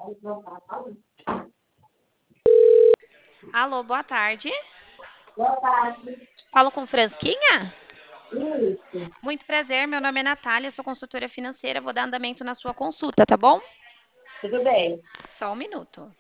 Alô, boa tarde. Boa tarde. Falo com Fransquinha? Isso. Muito prazer, meu nome é Natália, sou consultora financeira, vou dar andamento na sua consulta, tá bom? Tudo bem. Só um minuto.